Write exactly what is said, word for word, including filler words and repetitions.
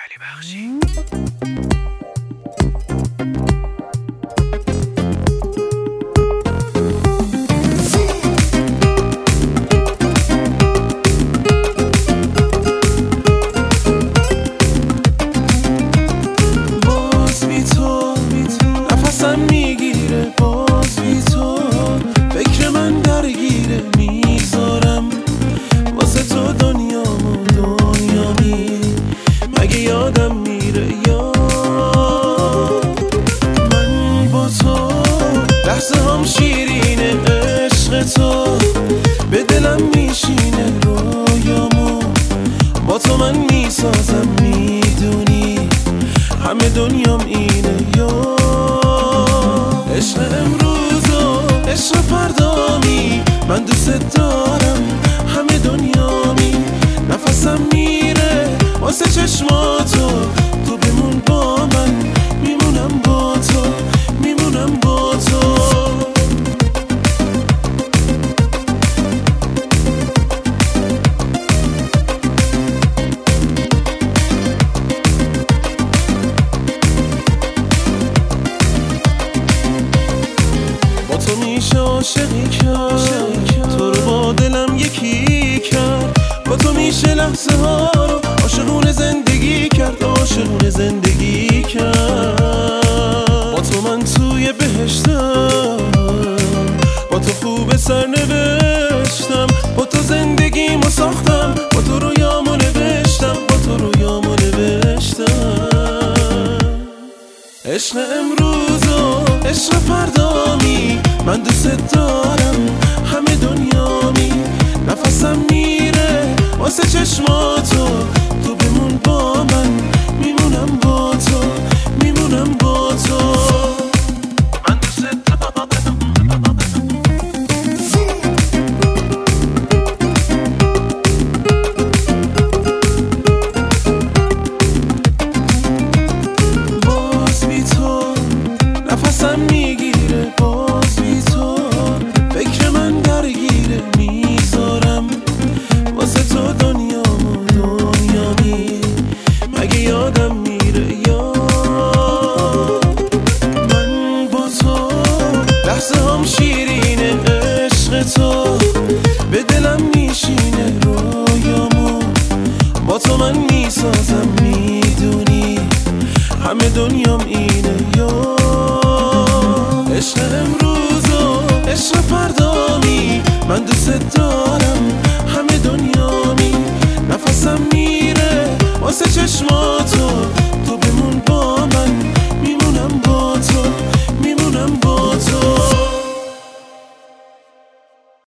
علی بخشی. باز بی تو نفسم میگیره، باز بی تو فکر من درگیره، میذارم واسه تو دنیامو دنیامی، مگه یادم میره یا من با تو لحظه هم شیرینه، عشق تو به دلم میشینه، رویامو با تو من میسازم، میدونی همه دنیام اینه یا عشق امروز و عشق فردامی، من دوست دارم همه دنیامی، نفسم میره واسه چشماتو، تو بمون با من، میمونم با تو، میمونم با تو. تو میشه عاشقی کرد، تو رو با دلم یکی کرد، با تو میشه لحظه ها رو عاشقونه زندگی کرد، عاشقونه زندگی کرد. با تو من توی بهشتم، با تو خوب سر نوشتم، با تو زندگیمو ساختم، با تو رویامو نوشتم، با تو رویامو نوشتم. عشق امروز و عشق فردامی، من دوست دارم همه دنیامی، نفسم میره واسه چشماتو، تو بمون با من، میمونم با تو، میمونم با تو. من دوست دارم باز بی تو نفسم میگیره، باز بی تو فکر من درگیره، میذارم واسه تو دنیامو دنیامی، مگه یادم میره یا من با تو لحظه هم شیرینه، عشق تو به دلم میشینه، رویامو با تو من میسازم، میدونی همه دنیام اینه یا عشق امروز و عشق فردامی، من دوست دارم همه دنیامی، نفسم میره واسه چشماتو،